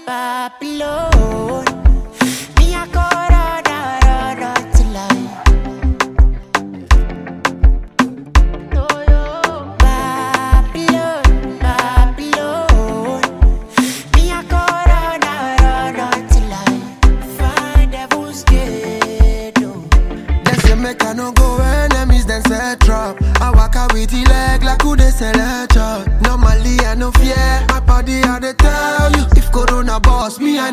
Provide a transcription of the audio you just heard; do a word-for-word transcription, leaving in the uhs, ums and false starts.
Babylon. Me a go da da da da till I. No yo. Babylon, Babylon. Me a go da da da da till I find devil's gate. They say make I no go enemies then set trap. I walk out with the leg like who they sell a chop. Normally I no fear, my body I dey tell you. If Corona boss me I